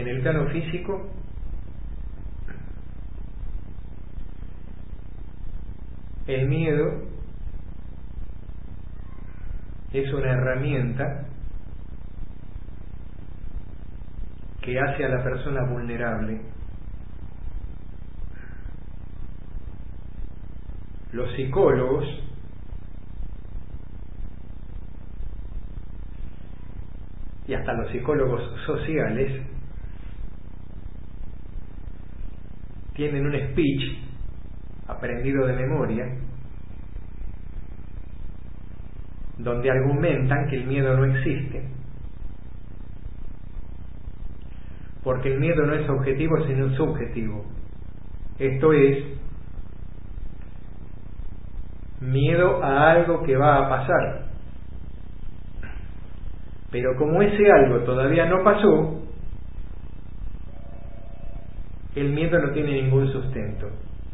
En el plano físico, el miedo es una herramienta que hace a la persona vulnerable. Los psicólogos y hasta los psicólogos sociales tienen un speech aprendido de memoria donde argumentan que el miedo no existe, porque el miedo no es objetivo sino subjetivo. Esto es, miedo a algo que va a pasar, pero como ese algo todavía no pasó, el miedo no tiene ningún sustento.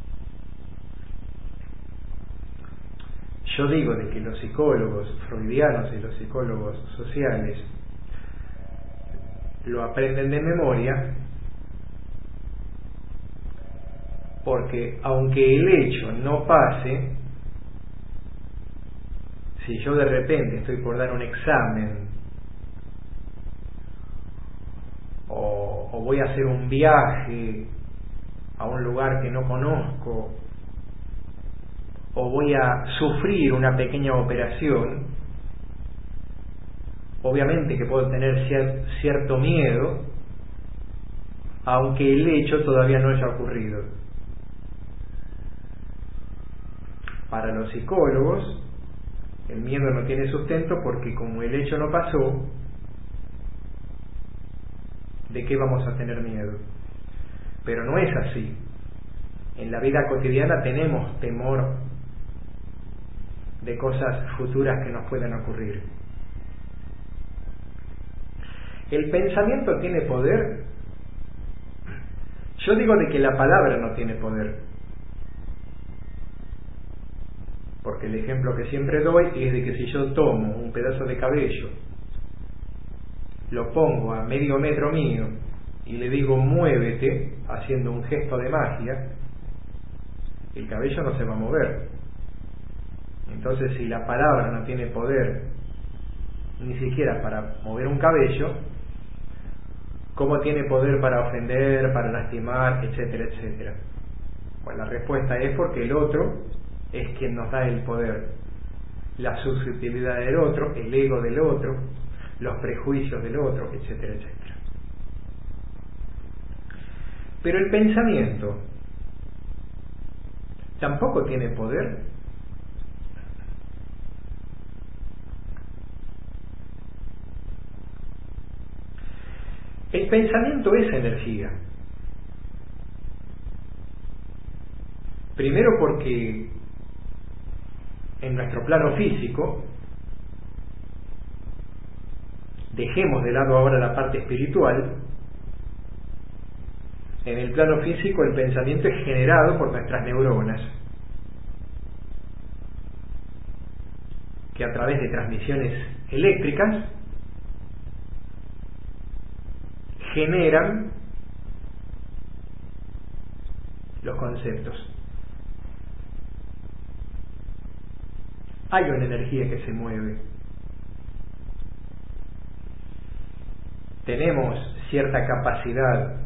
Yo digo de que los psicólogos freudianos y los psicólogos sociales lo aprenden de memoria porque aunque el hecho no pase, si yo de repente estoy por dar un examen o voy a hacer un viaje a un lugar que no conozco, o voy a sufrir una pequeña operación, obviamente que puedo tener cierto miedo, aunque el hecho todavía no haya ocurrido. Para los psicólogos, el miedo no tiene sustento porque como el hecho no pasó, ¿de qué vamos a tener miedo? Pero no es así. En la vida cotidiana tenemos temor de cosas futuras que nos puedan ocurrir. ¿El pensamiento tiene poder? Yo digo de que la palabra no tiene poder, porque el ejemplo que siempre doy es de que si yo tomo un pedazo de cabello, lo pongo a medio metro mío y le digo muévete haciendo un gesto de magia, el cabello no se va a mover. Entonces, si la palabra no tiene poder ni siquiera para mover un cabello, ¿cómo tiene poder para ofender, para lastimar, etcétera, etcétera? Pues la respuesta es porque el otro es quien nos da el poder. La susceptibilidad del otro, el ego del otro, los prejuicios del otro, etcétera, etcétera. Pero el pensamiento tampoco tiene poder. El pensamiento es energía. Primero porque en nuestro plano físico, dejemos de lado ahora la parte espiritual, en el plano físico el pensamiento es generado por nuestras neuronas, que a través de transmisiones eléctricas generan los conceptos. Hay una energía que se mueve. Tenemos cierta capacidad.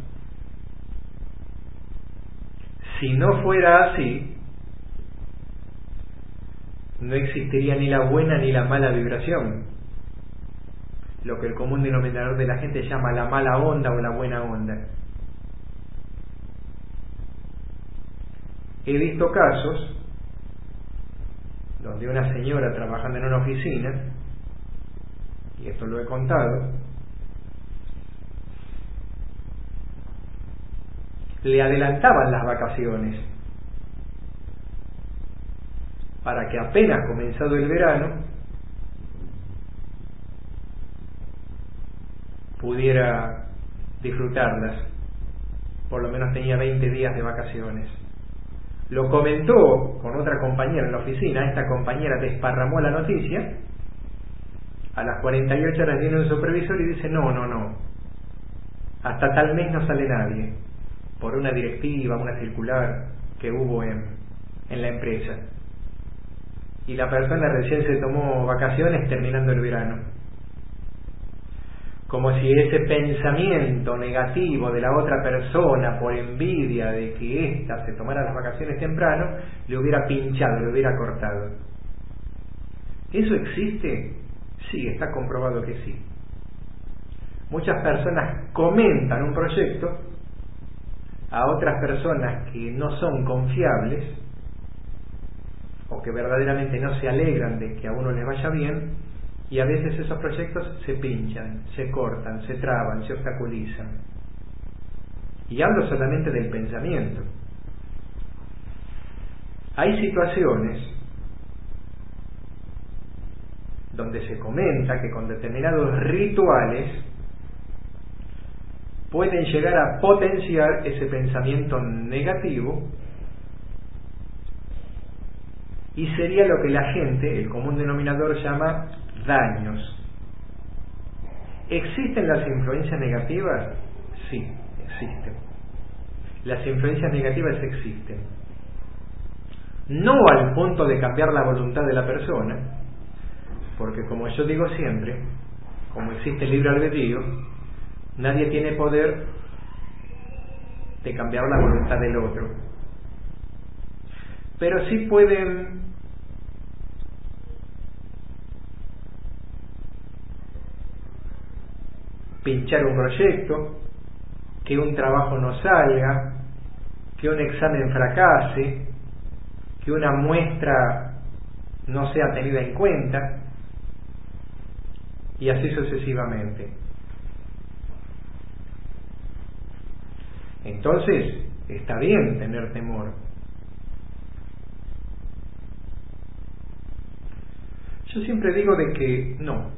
Si no fuera así, no existiría ni la buena ni la mala vibración, lo que el común denominador de la gente llama la mala onda o la buena onda. He visto casos donde una señora trabajando en una oficina, y esto lo he contado, le adelantaban las vacaciones para que apenas comenzado el verano pudiera disfrutarlas. Por lo menos tenía 20 días de vacaciones. Lo comentó con otra compañera en la oficina, esta compañera desparramó la noticia, a las 48 horas viene un supervisor y dice no, hasta tal mes no sale nadie, por una directiva, una circular que hubo en la empresa. Y la persona recién se tomó vacaciones terminando el verano. Como si ese pensamiento negativo de la otra persona, por envidia de que ésta se tomara las vacaciones temprano, le hubiera pinchado, le hubiera cortado. ¿Eso existe? Sí, está comprobado que sí. Muchas personas comentan un proyecto a otras personas que no son confiables o que verdaderamente no se alegran de que a uno les vaya bien, y a veces esos proyectos se pinchan, se cortan, se traban, se obstaculizan. Y hablo solamente del pensamiento. Hay situaciones donde se comenta que con determinados rituales pueden llegar a potenciar ese pensamiento negativo, y sería lo que la gente, el común denominador, llama daños. ¿Existen las influencias negativas? Sí, existen. Las influencias negativas existen. No al punto de cambiar la voluntad de la persona, porque como yo digo siempre, como existe el libre albedrío, nadie tiene poder de cambiar la voluntad del otro. Pero sí pueden pinchar un proyecto, que un trabajo no salga, que un examen fracase, que una muestra no sea tenida en cuenta, y así sucesivamente. Entonces, está bien tener temor. Yo siempre digo de que no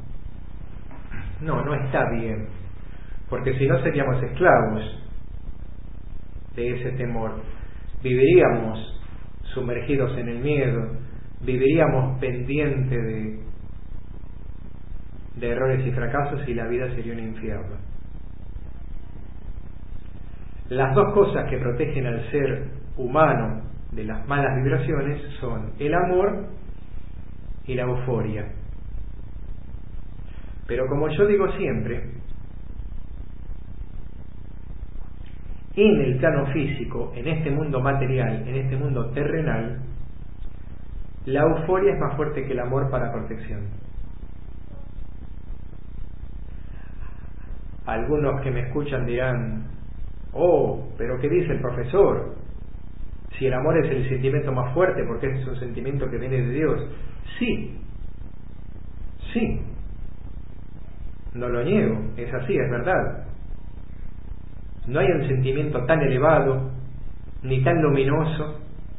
está bien, porque si no seríamos esclavos de ese temor. Viviríamos sumergidos en el miedo, viviríamos pendientes de errores y fracasos, y la vida sería un infierno. Las dos cosas que protegen al ser humano de las malas vibraciones son el amor y la euforia. Pero como yo digo siempre, en el plano físico, en este mundo material, en este mundo terrenal, la euforia es más fuerte que el amor para protección. Algunos que me escuchan dirán: oh, pero ¿qué dice el profesor? Si el amor es el sentimiento más fuerte, porque es un sentimiento que viene de Dios. Sí, no lo niego, es así, es verdad. No hay un sentimiento tan elevado ni tan luminoso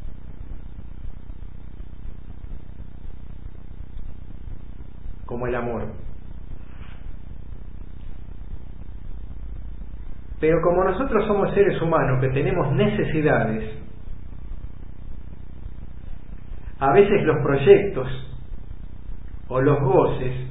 como el amor. Pero como nosotros somos seres humanos que tenemos necesidades, a veces los proyectos o los goces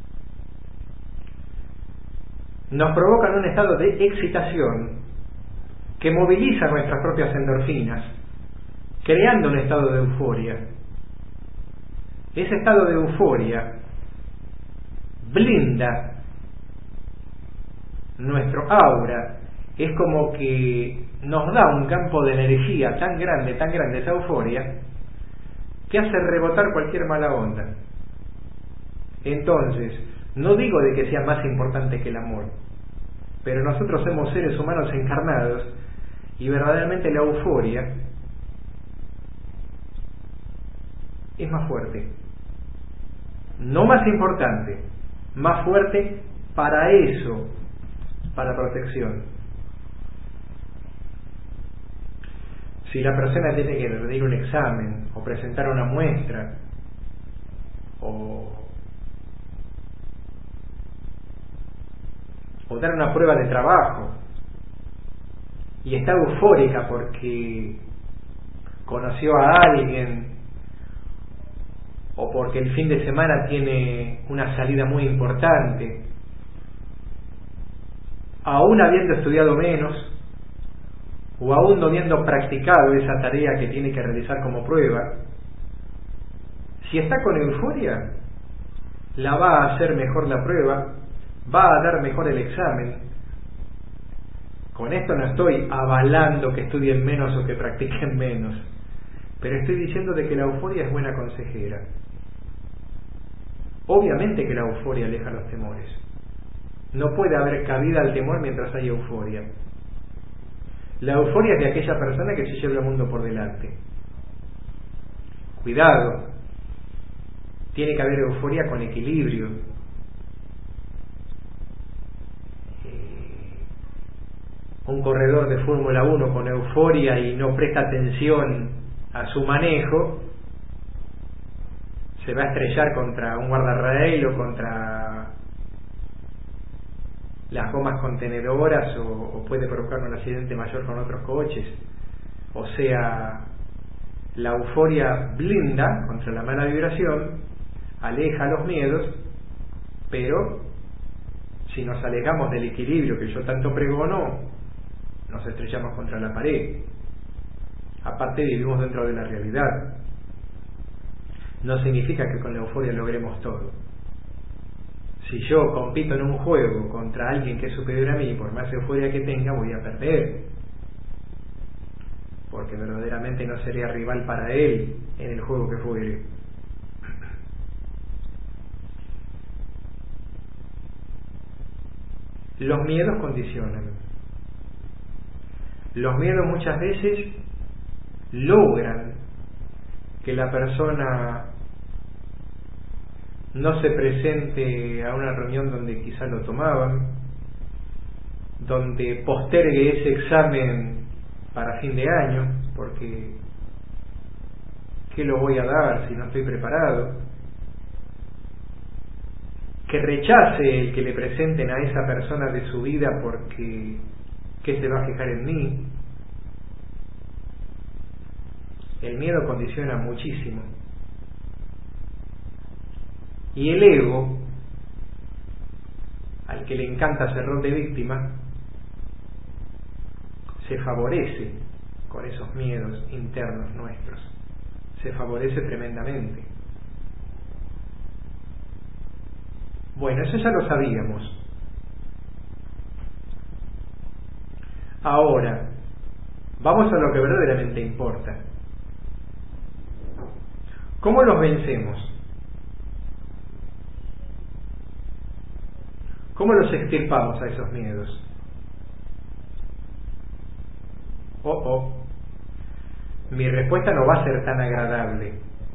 nos provocan un estado de excitación que moviliza nuestras propias endorfinas, creando un estado de euforia. Ese estado de euforia blinda nuestro aura, es como que nos da un campo de energía tan grande esa euforia, que hace rebotar cualquier mala onda. Entonces, no digo de que sea más importante que el amor, pero nosotros somos seres humanos encarnados, y verdaderamente la euforia es más fuerte. No más importante, más fuerte para eso, para protección. Si la persona tiene que rendir un examen, o presentar una muestra, o dar una prueba de trabajo, y está eufórica porque conoció a alguien, o porque el fin de semana tiene una salida muy importante, aún habiendo estudiado menos, o aún no habiendo practicado esa tarea que tiene que realizar como prueba, si está con euforia, la va a hacer mejor la prueba, va a dar mejor el examen. Con esto no estoy avalando que estudien menos o que practiquen menos, pero estoy diciendo de que la euforia es buena consejera. Obviamente que la euforia aleja los temores. No puede haber cabida al temor mientras hay euforia. La euforia es de aquella persona que se lleva el mundo por delante. Cuidado, tiene que haber euforia con equilibrio. Un corredor de Fórmula 1 con euforia y no presta atención a su manejo, se va a estrellar contra un guardarraíl o contra las gomas contenedoras o puede provocar un accidente mayor con otros coches. O sea, la euforia blinda contra la mala vibración, aleja los miedos, pero si nos alejamos del equilibrio que yo tanto pregono, nos estrellamos contra la pared. Aparte, vivimos dentro de la realidad. No significa que con la euforia logremos todo. Si yo compito en un juego contra alguien que es superior a mí, por más euforia que tenga, voy a perder, porque verdaderamente no sería rival para él en el juego que fuere. Los miedos condicionan. Los miedos muchas veces logran que la persona no se presente a una reunión donde quizá lo tomaban, donde postergue ese examen para fin de año, porque ¿qué lo voy a dar si no estoy preparado? Que rechace el que le presenten a esa persona de su vida porque ¿qué se va a fijar en mí? El miedo condiciona muchísimo. Y el ego, al que le encanta ser rol de víctima, se favorece con esos miedos internos nuestros. Se favorece tremendamente. Bueno, eso ya lo sabíamos. Ahora, vamos a lo que verdaderamente importa. ¿Cómo los vencemos? ¿Cómo los extirpamos a esos miedos? Mi respuesta no va a ser tan agradable.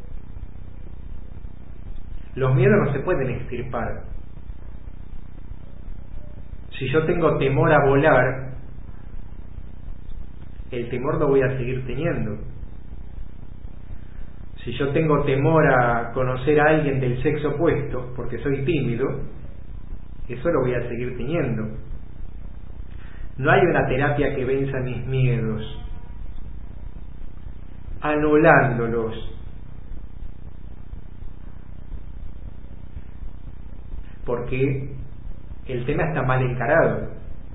Los miedos no se pueden extirpar. Si yo tengo temor a volar, el temor lo voy a seguir teniendo. Si yo tengo temor a conocer a alguien del sexo opuesto, porque soy tímido, eso lo voy a seguir teniendo. No hay una terapia que venza mis miedos, anulándolos. Porque el tema está mal encarado.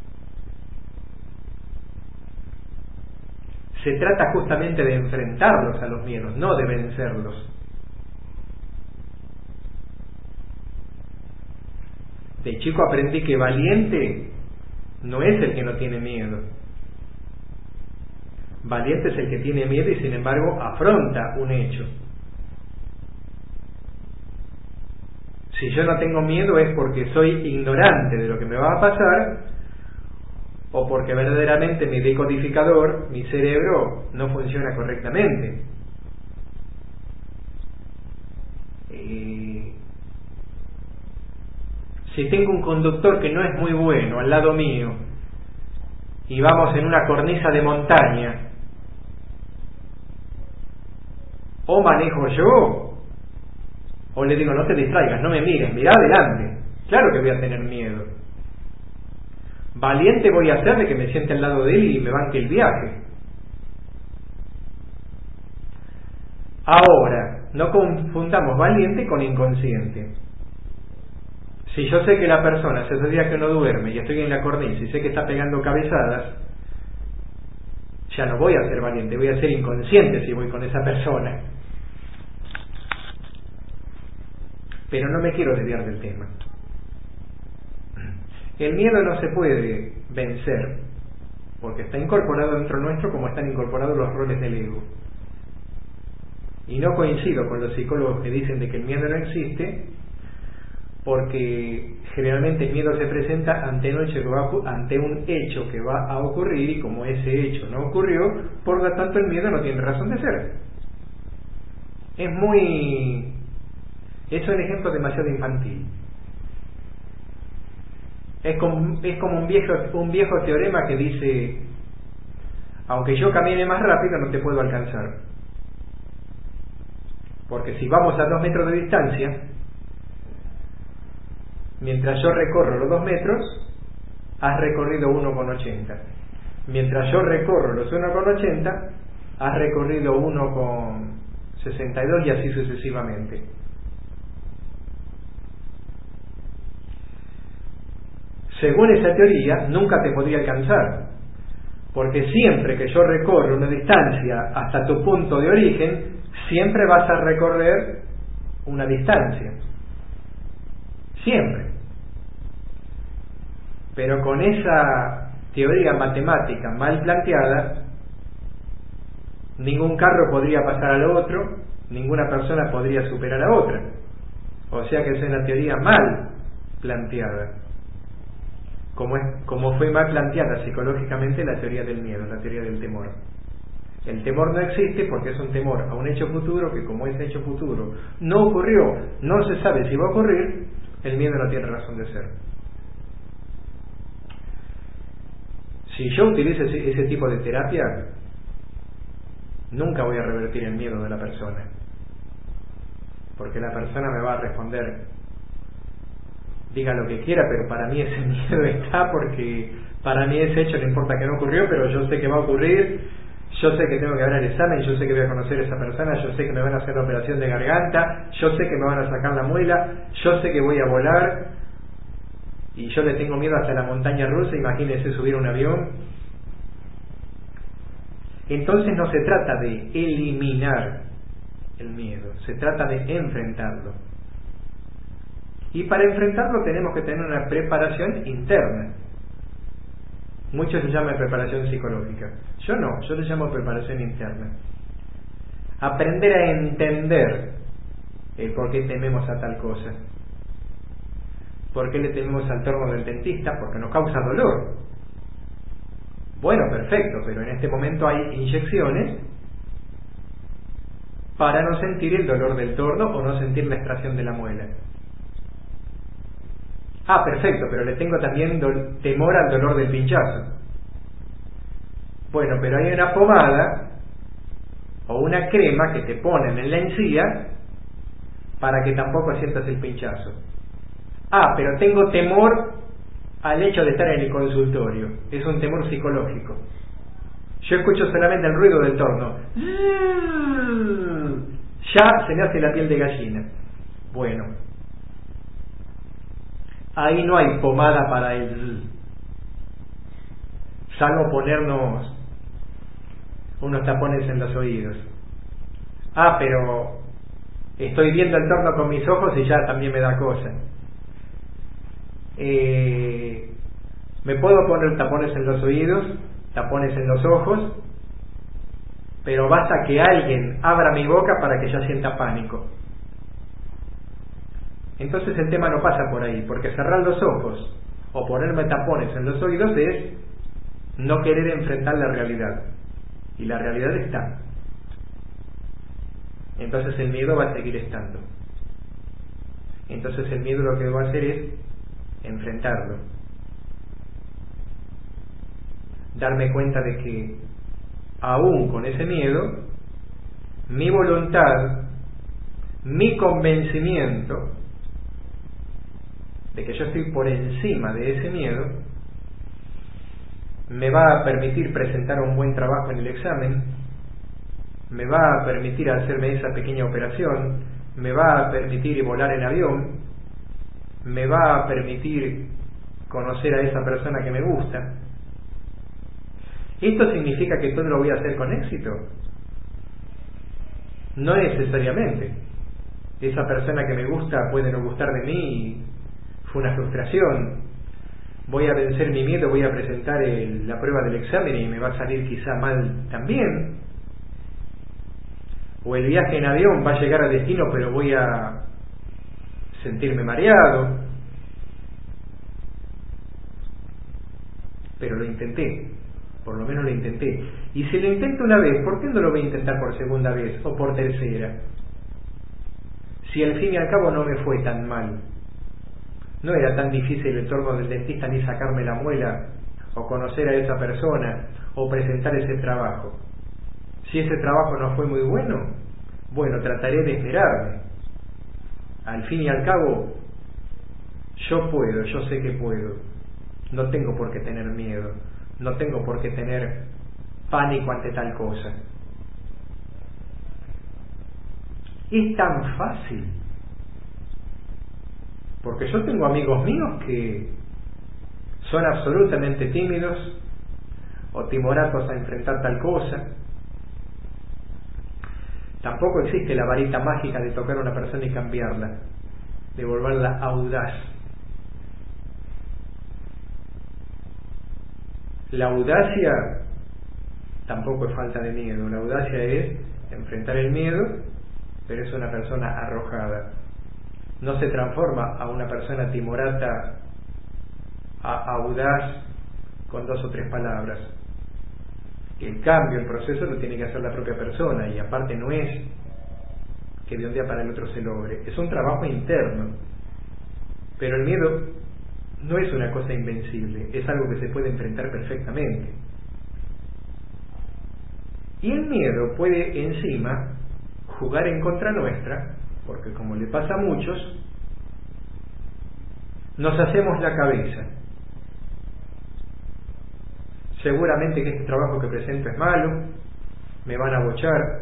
Se trata justamente de enfrentarlos a los miedos, no de vencerlos. De chico aprendí que valiente no es el que no tiene miedo. Valiente es el que tiene miedo y sin embargo afronta un hecho. Si yo no tengo miedo es porque soy ignorante de lo que me va a pasar o porque verdaderamente mi decodificador, mi cerebro, no funciona correctamente. Si tengo un conductor que no es muy bueno al lado mío y vamos en una cornisa de montaña, o manejo yo o le digo no te distraigas, no me mires, mirá adelante. Claro que voy a tener miedo. Valiente voy a ser de que me siente al lado de él y me banque el viaje. Ahora, no confundamos valiente con inconsciente. Si yo sé que la persona hace 2 días que no duerme y estoy en la cornisa y sé que está pegando cabezadas, ya no voy a ser valiente, voy a ser inconsciente si voy con esa persona. Pero no me quiero desviar del tema. El miedo no se puede vencer, porque está incorporado dentro nuestro como están incorporados los roles del ego. Y no coincido con los psicólogos que dicen de que el miedo no existe, porque generalmente el miedo se presenta ante un hecho que va a ocurrir, y como ese hecho no ocurrió, por lo tanto el miedo no tiene razón de ser. Es un ejemplo demasiado infantil. Es como un viejo teorema que dice: aunque yo camine más rápido no te puedo alcanzar, porque si vamos a 2 metros de distancia, mientras yo recorro los 2 metros, has recorrido 1,80. Mientras yo recorro los 1,80, has recorrido 1,62 y así sucesivamente. Según esa teoría, nunca te podría alcanzar, porque siempre que yo recorro una distancia hasta tu punto de origen, siempre vas a recorrer una distancia. Siempre. Pero con esa teoría matemática mal planteada, ningún carro podría pasar al otro, ninguna persona podría superar a otra. O sea que es una teoría mal planteada, como fue mal planteada psicológicamente la teoría del miedo, la teoría del temor. El temor no existe porque es un temor a un hecho futuro que, como ese hecho futuro no ocurrió, no se sabe si va a ocurrir, el miedo no tiene razón de ser. Si yo utilizo ese tipo de terapia, nunca voy a revertir el miedo de la persona, porque la persona me va a responder: diga lo que quiera, pero para mí ese miedo está, porque para mí ese hecho no importa que no ocurrió, pero yo sé que va a ocurrir, yo sé que tengo que dar el examen, yo sé que voy a conocer a esa persona, yo sé que me van a hacer la operación de garganta, yo sé que me van a sacar la muela, yo sé que voy a volar, y yo le tengo miedo hasta la montaña rusa, imagínense subir a un avión. Entonces no se trata de eliminar el miedo, se trata de enfrentarlo. Y para enfrentarlo tenemos que tener una preparación interna. Muchos le llaman preparación psicológica. Yo no, yo le llamo preparación interna. Aprender a entender el por qué tememos a tal cosa. ¿Por qué le tememos al torno del dentista? Porque nos causa dolor. Bueno, perfecto, pero en este momento hay inyecciones para no sentir el dolor del torno o no sentir la extracción de la muela. Ah, perfecto, pero le tengo también temor al dolor del pinchazo. Bueno, pero hay una pomada o una crema que te ponen en la encía para que tampoco sientas el pinchazo. Ah, pero tengo temor al hecho de estar en el consultorio. Es un temor psicológico. Yo escucho solamente el ruido del torno. Ya se me hace la piel de gallina. Bueno, ahí no hay pomada para salvo ponernos unos tapones en los oídos. Ah, pero estoy viendo el torno con mis ojos y ya también me da cosa. Me puedo poner tapones en los oídos, tapones en los ojos, pero basta que alguien abra mi boca para que yo sienta pánico. Entonces el tema no pasa por ahí, porque cerrar los ojos o ponerme tapones en los oídos es no querer enfrentar la realidad, y la realidad está. Entonces el miedo va a seguir estando. Entonces el miedo lo que va a hacer es enfrentarlo, darme cuenta de que aún con ese miedo, mi voluntad, mi convencimiento de que yo estoy por encima de ese miedo, me va a permitir presentar un buen trabajo en el examen, me va a permitir hacerme esa pequeña operación, me va a permitir volar en avión, me va a permitir conocer a esa persona que me gusta. ¿Esto significa que todo lo voy a hacer con éxito? No necesariamente. Esa persona que me gusta puede no gustar de mí, fue una frustración. Voy a vencer mi miedo, voy a presentar la prueba del examen y me va a salir quizá mal también. O el viaje en avión va a llegar a destino, pero voy a sentirme mareado. Pero lo intenté, por lo menos lo intenté. Y si lo intento una vez, ¿por qué no lo voy a intentar por segunda vez o por tercera? Si al fin y al cabo no me fue tan mal. No era tan difícil el turno del dentista ni sacarme la muela, o conocer a esa persona, o presentar ese trabajo. Si ese trabajo no fue muy bueno, bueno, trataré de esperarme. Al fin y al cabo, yo puedo, yo sé que puedo. No tengo por qué tener miedo, no tengo por qué tener pánico ante tal cosa. Es tan fácil. Porque yo tengo amigos míos que son absolutamente tímidos o timoratos a enfrentar tal cosa. Tampoco existe la varita mágica de tocar a una persona y cambiarla, de volverla audaz. La audacia tampoco es falta de miedo. La audacia es enfrentar el miedo, pero es una persona arrojada. No se transforma a una persona timorata a audaz con 2 o 3 palabras. El cambio, el proceso lo tiene que hacer la propia persona, y aparte no es que de un día para el otro se logre, es un trabajo interno. Pero el miedo no es una cosa invencible, es algo que se puede enfrentar perfectamente. Y el miedo puede encima jugar en contra nuestra, porque como le pasa a muchos, nos hacemos la cabeza. Seguramente que este trabajo que presento es malo, me van a bochar,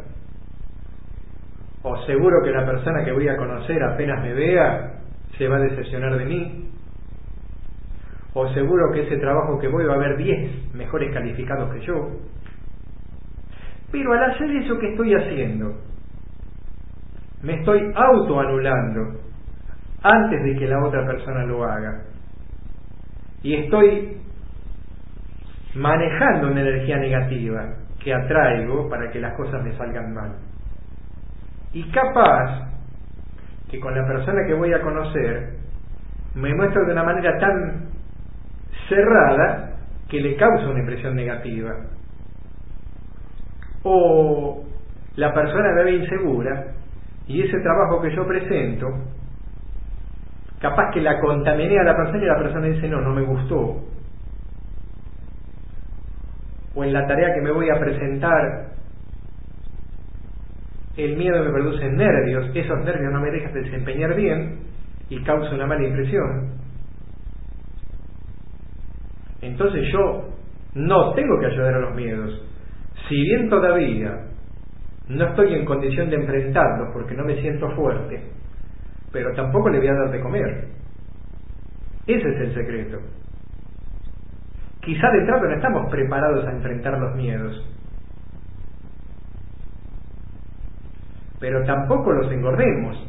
o seguro que la persona que voy a conocer apenas me vea se va a decepcionar de mí, o seguro que ese trabajo que voy va a haber 10 mejores calificados que yo. Pero al hacer eso que estoy haciendo, me estoy autoanulando antes de que la otra persona lo haga, y estoy manejando una energía negativa que atraigo para que las cosas me salgan mal. Y capaz que con la persona que voy a conocer me muestro de una manera tan cerrada que le causa una impresión negativa, o la persona me ve insegura y ese trabajo que yo presento capaz que la contaminé a la persona y la persona dice no me gustó. O en la tarea que me voy a presentar, el miedo me produce nervios, esos nervios no me dejan desempeñar bien y causa una mala impresión. Entonces yo no tengo que ayudar a los miedos. Si bien todavía no estoy en condición de enfrentarlos porque no me siento fuerte, pero tampoco le voy a dar de comer. Ese es el secreto. Quizá de entrada no estamos preparados a enfrentar los miedos, pero tampoco los engordemos.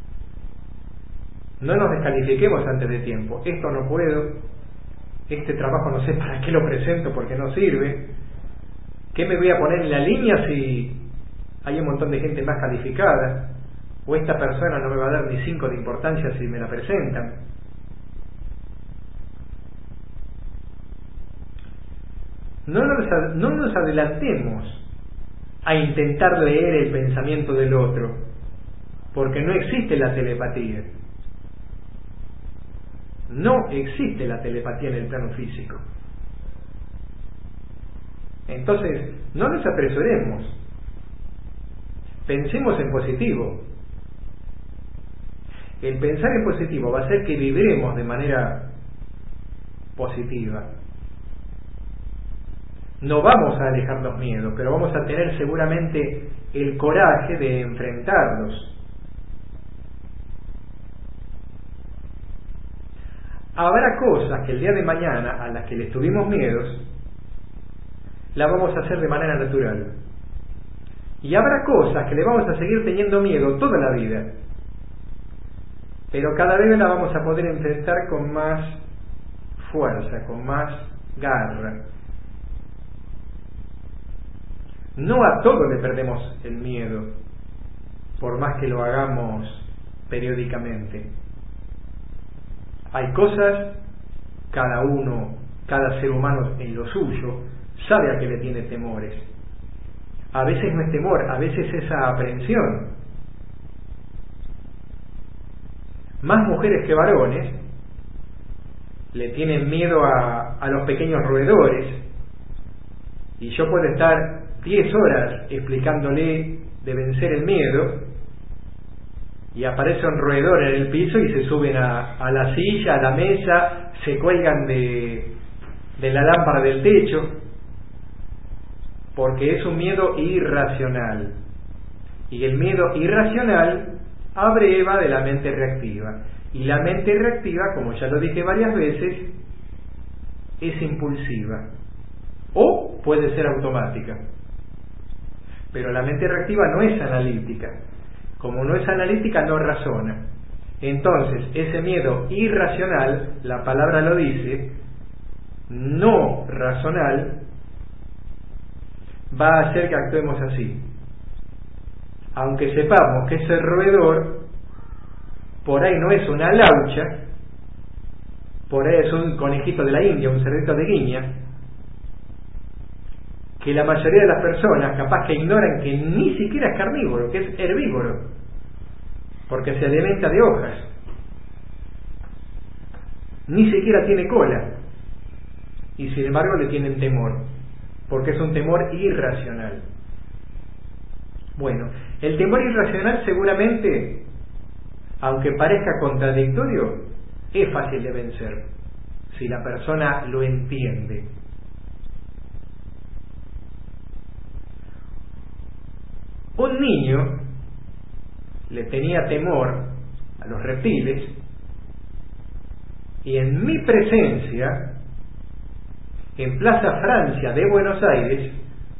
No nos descalifiquemos antes de tiempo. Esto no puedo, este trabajo no sé para qué lo presento porque no sirve. ¿Qué me voy a poner en la línea si hay un montón de gente más calificada? O esta persona no me va a dar ni 5 de importancia si me la presentan. No nos adelantemos a intentar leer el pensamiento del otro, porque no existe la telepatía. No existe la telepatía en el plano físico. Entonces, no nos apresuremos. Pensemos en positivo. El pensar en positivo va a hacer que vibremos de manera positiva. No vamos a alejar los miedos, pero vamos a tener seguramente el coraje de enfrentarlos. habrá cosas que el día de mañana a las que les tuvimos miedos, las vamos a hacer de manera natural. Y habrá cosas que le vamos a seguir teniendo miedo toda la vida, pero cada vez la vamos a poder enfrentar con más fuerza, con más garra. No a todo le perdemos el miedo, por más que lo hagamos periódicamente. Hay cosas, cada ser humano en lo suyo, sabe a qué le tiene temores. A veces no es temor, a veces es esa aprensión. Más mujeres que varones le tienen miedo a los pequeños roedores, y yo puedo estar 10 horas explicándole de vencer el miedo, y aparece un roedor en el piso y se suben a la silla, a la mesa, se cuelgan de la lámpara del techo, porque es un miedo irracional, y el miedo irracional abreva de la mente reactiva, y la mente reactiva, como ya lo dije varias veces, es impulsiva o puede ser automática, pero la mente reactiva no es analítica. Como no es analítica, no razona. Entonces ese miedo irracional, la palabra lo dice, no razonal, va a hacer que actuemos así, aunque sepamos que ese roedor por ahí no es una laucha, por ahí es un conejito de la India, un cerdito de guiña, que la mayoría de las personas capaz que ignoran que ni siquiera es carnívoro, que es herbívoro, porque se alimenta de hojas, ni siquiera tiene cola, y sin embargo le tienen temor, porque es un temor irracional. Bueno, el temor irracional seguramente, aunque parezca contradictorio, es fácil de vencer si la persona lo entiende. Un niño le tenía temor a los reptiles, y en mi presencia, en Plaza Francia de Buenos Aires,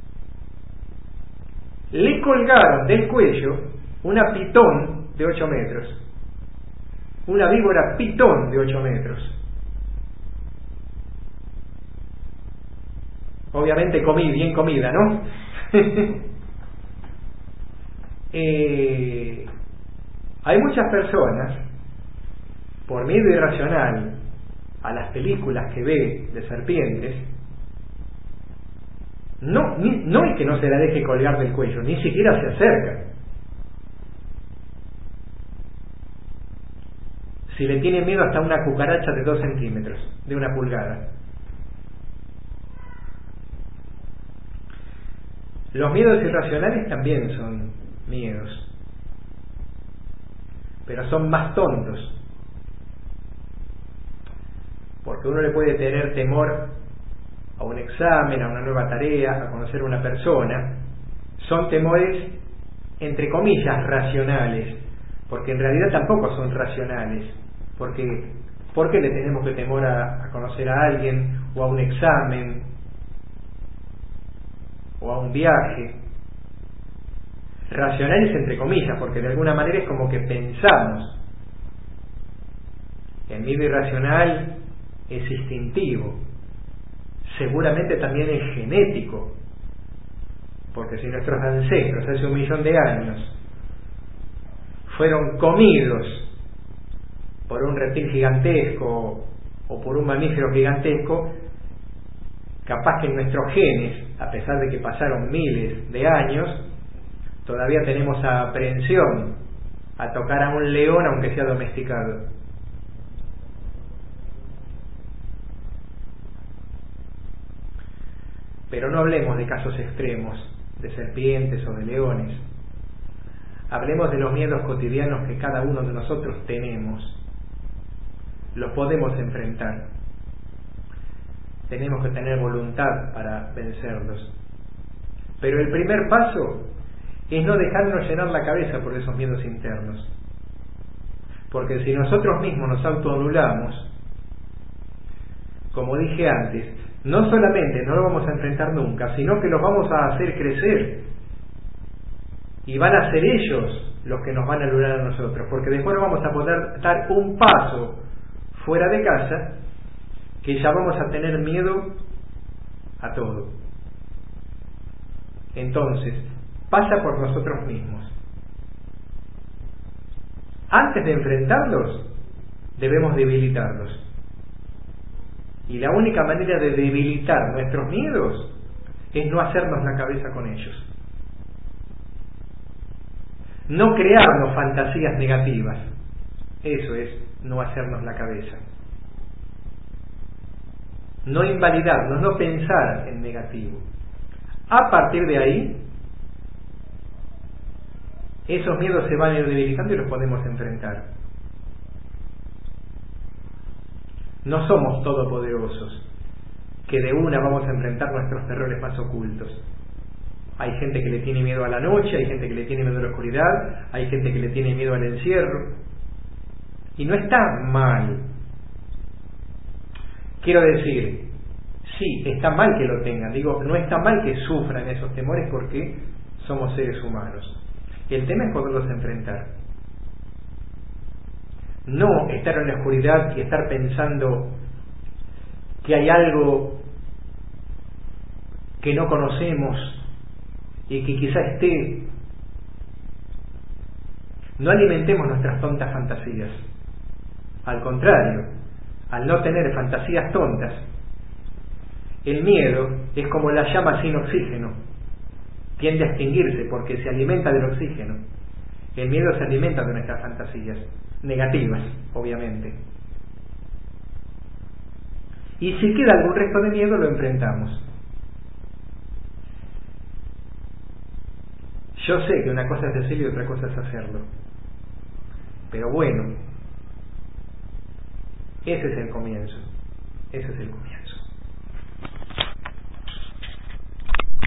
le colgaron del cuello una pitón de 8 metros, una víbora pitón de 8 metros. Obviamente comí bien comida, ¿no? Hay muchas personas, por miedo irracional a las películas que ve de serpientes, no es que no se la deje colgar del cuello, ni siquiera se acerca. Si le tiene miedo hasta una cucaracha de 2 centímetros, de 1 pulgada. Los miedos irracionales también son miedos, pero son más tontos, porque uno le puede tener temor a un examen, a una nueva tarea, a conocer a una persona. Son temores entre comillas racionales, porque en realidad tampoco son racionales, porque ¿por qué le tenemos que temor a conocer a alguien, o a un examen, o a un viaje? Racionales entre comillas, porque de alguna manera es como que pensamos. El miedo irracional es instintivo, seguramente también es genético, porque si nuestros ancestros hace 1 millón de años fueron comidos por un reptil gigantesco o por un mamífero gigantesco, capaz que en nuestros genes, a pesar de que pasaron miles de años, todavía tenemos aprensión a tocar a un león aunque sea domesticado. Pero no hablemos de casos extremos, de serpientes o de leones. Hablemos de los miedos cotidianos que cada uno de nosotros tenemos. Los podemos enfrentar. Tenemos que tener voluntad para vencerlos. Pero el primer paso es no dejarnos llenar la cabeza por esos miedos internos. Porque si nosotros mismos nos autoanulamos, como dije antes, no solamente no lo vamos a enfrentar nunca, sino que los vamos a hacer crecer. Y van a ser ellos los que nos van a lograr a nosotros, porque después no vamos a poder dar un paso fuera de casa, que ya vamos a tener miedo a todo. Entonces, pasa por nosotros mismos. Antes de enfrentarlos, debemos debilitarlos. Y la única manera de debilitar nuestros miedos es no hacernos la cabeza con ellos. No crearnos fantasías negativas. Eso es no hacernos la cabeza. No invalidarnos, no pensar en negativo. A partir de ahí, esos miedos se van a ir debilitando y los podemos enfrentar. No somos todopoderosos, que de una vamos a enfrentar nuestros terrores más ocultos. Hay gente que le tiene miedo a la noche, hay gente que le tiene miedo a la oscuridad, hay gente que le tiene miedo al encierro. Y no está mal. Quiero decir, sí, está mal que lo tengan. Digo, no está mal que sufran esos temores porque somos seres humanos. El tema es poderlos enfrentar. No estar en la oscuridad y estar pensando que hay algo que no conocemos y que quizá esté. No alimentemos nuestras tontas fantasías. Al contrario, al no tener fantasías tontas, el miedo es como la llama sin oxígeno. Tiende a extinguirse porque se alimenta del oxígeno. El miedo se alimenta de nuestras fantasías, negativas, obviamente. Y si queda algún resto de miedo, lo enfrentamos. Yo sé que una cosa es decirlo y otra cosa es hacerlo. Pero bueno, ese es el comienzo. Ese es el comienzo.